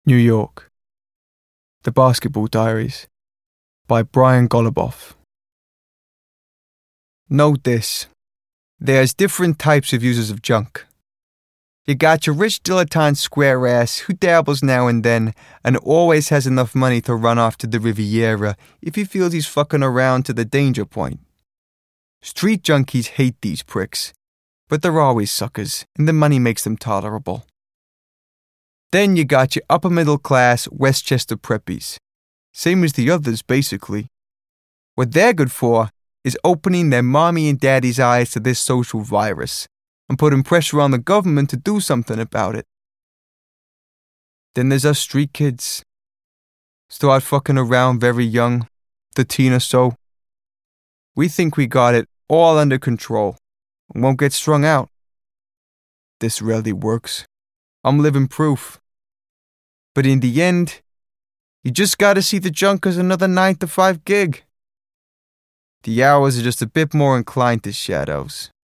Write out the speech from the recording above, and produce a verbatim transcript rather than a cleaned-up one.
New York. The Basketball Diaries by Brian Goluboff. Note this. There's different types of users of junk. You got your rich dilettante square ass who dabbles now and then and always has enough money to run off to the Riviera if he feels he's fucking around to the danger point. Street junkies hate these pricks, but they're always suckers and the money makes them tolerable. Then you got your upper middle class Westchester preppies. Same as the others, basically. What they're good for is opening their mommy and daddy's eyes to this social virus and putting pressure on the government to do something about it. Then there's us street kids. Start fucking around very young, thirteen or so. We think we got it all under control and won't get strung out. This rarely works. I'm living proof. But in the end, you just gotta see the junk as another nine to five gig. The hours are just a bit more inclined to shadows.